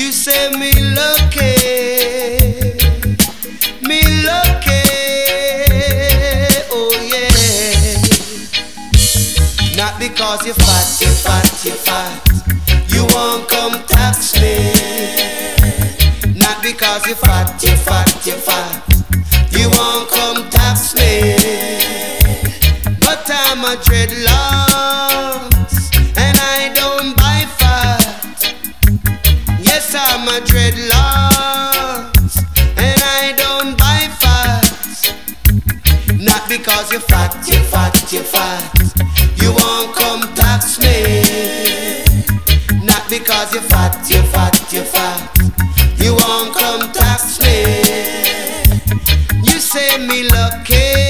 You say me lucky, oh yeah. Not because you're fat, you're fat, you're fat. You won't come tax me. Not because you're fat, you're fat, you're fat. You won't come tax me. But I'm a dreadlocks and I don't buy fat. Yes, I'm a dreadlocks and I don't buy fat. Not because you're fat, you're fat, you're fat. You won't come tax me. Not because you're fat, you're fat, you're fat. You won't come tax me. You say me lucky,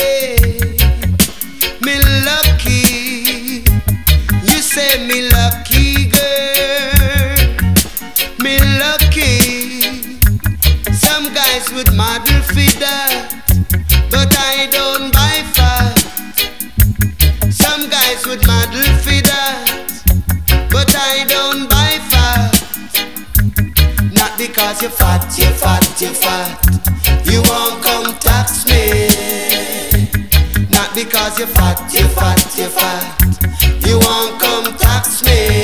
me lucky. You say me lucky, girl, me lucky. Some guys would model for that, but I don't buy fat. Some guys would model for that, but I don't buy fat. Not because you're fat, you're fat, you're fat. You won't come tax me. Not because you're fat, you're fat, you're fat. You won't come tax me.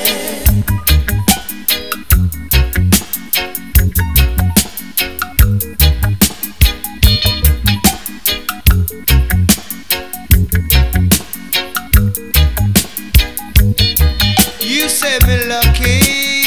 You say me lucky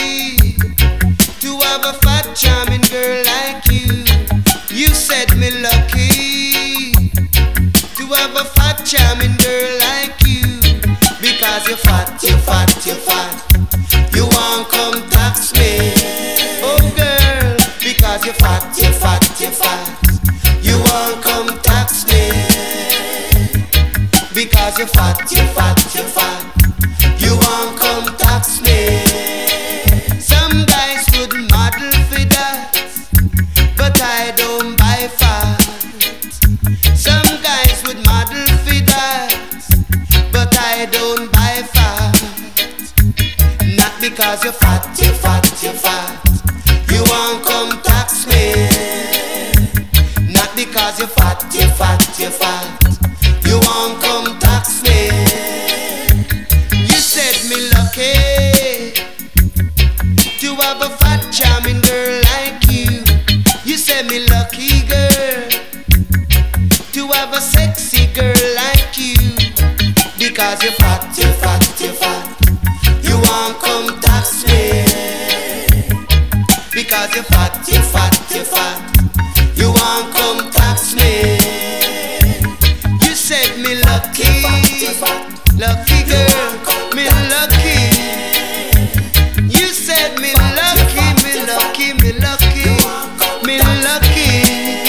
to have a fat charming girl like you. You said me lucky to have a fat charming girl like you. Because you're fat, you're fat, you're fat. You won't come tax me. Oh girl, because you're fat, you're fat, you're fat. You won't come tax me. Because you're fat, you're fat, you're fat. You won't come tax me. Some guys would model for that, but I don't buy fat. Some guys would model for that, but I don't buy fat. Not because you're fat, you're fat, you're fat. You won't come tax me. Not because you're fat, you're fat, you're fat. You won't come tax me. You said me lucky to have a fat charming girl like you. You said me lucky girl to have a sexy girl like you. Because you're fat, you're fat, you're fat. You won't come tax me. Because you're fat, you're fat, you're fat. You won't come tax me. You said me lucky, lucky girl, me lucky. You said me lucky, me lucky, me lucky, me lucky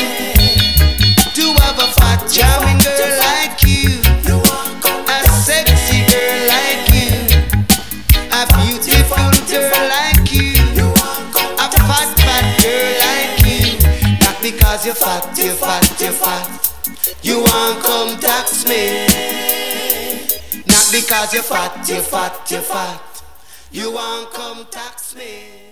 to have a fat charming girl like you, a sexy girl like you, a beautiful girl like you, a fat girl like you. Not because you're fat, you're fat, you're fat. You won't come tax me. Not because you're fat, you're fat, you're fat. You won't come tax me.